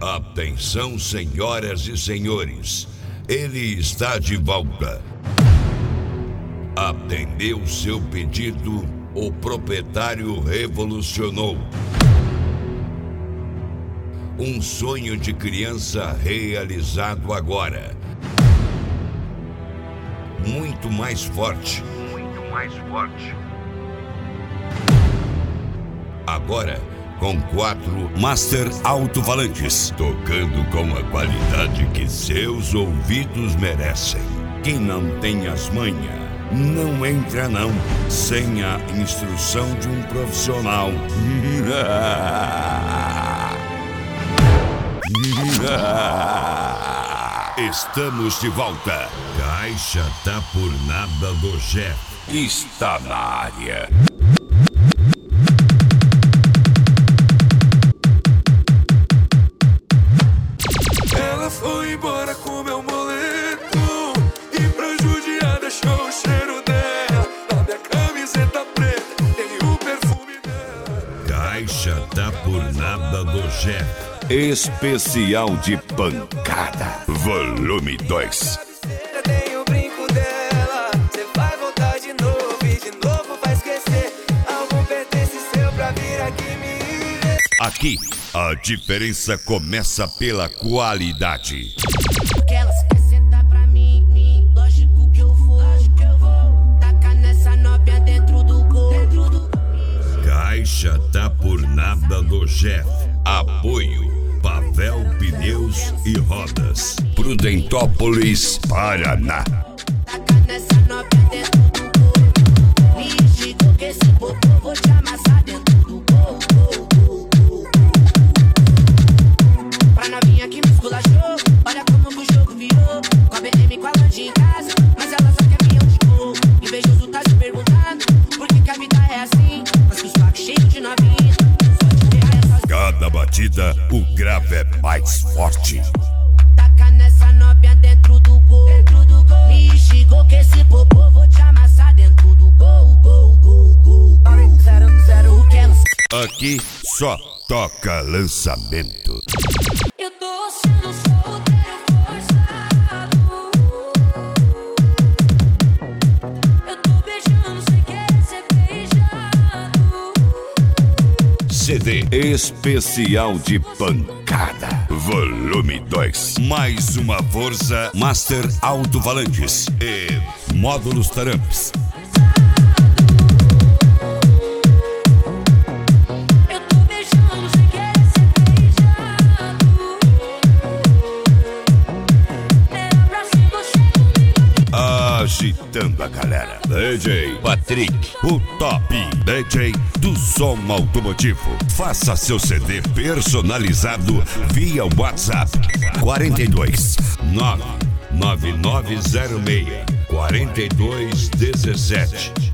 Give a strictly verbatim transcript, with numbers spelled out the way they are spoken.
Atenção, senhoras e senhores, ele está de volta. Atendeu seu pedido, o proprietário revolucionou. Um sonho de criança realizado agora. Muito mais forte. Muito mais forte. Agora, com quatro Master alto-falantes, tocando com a qualidade que seus ouvidos merecem. Quem não tem as manhas, não entra não, sem a instrução de um profissional. Estamos de volta. Caixa tá por nada do Jeff está na área. Ela foi embora com meu moletom e pra judiar deixou o cheiro dela. Na minha camiseta preta tem o perfume dela. Caixa tá por nada do Jeff. Especial de pancada. Volume dois. Eu tenho o brinco dela. Cê vai voltar de novo e de novo vai esquecer. Algum pertence seu pra vir aqui me ver. Aqui, a diferença começa pela qualidade. Que ela se quer sentar pra mim, mim. Lógico que eu vou, lógico que eu vou. Tacar nessa nóbia dentro do gol, dentro do... Caixa tá por nada do Jeff. Apoio Pavel Pneus e Rodas, Prudentópolis, Paraná. Tacar nessa nóbia dentro do gol. Me digo que esse popô vou te amassar dentro do gol, gol, gol, gol. Pra novinha que me esculachou, olha como o jogo virou. Com a B M com a Lange em casa, mas ela só quer peão de gol. Invejoso tá se perguntando por que que a vida é assim. Mas que os pacos cheios de novinha. Cada batida, o grave é mais forte. Taca nessa nóbia dentro do gol, dentro do gol. Me xingou que esse popô vou te amassar dentro do gol, gol, gol, gol. Zero, zero, o que ela... Aqui só toca lançamento. Eu tô sendo solteiro forçado. Eu tô beijando sem querer ser beijado. C D especial de pancada. Volume dois. Mais uma força Master alto-falantes e módulos taramps. Eu tô beijando sem querer ser beijado. Era pra ser você comigo. Agitando a galera. D J Patrick, o top D J do som automotivo. Faça seu C D personalizado via WhatsApp quarenta e dois nove nove nove zero seis quarenta e dois dezessete.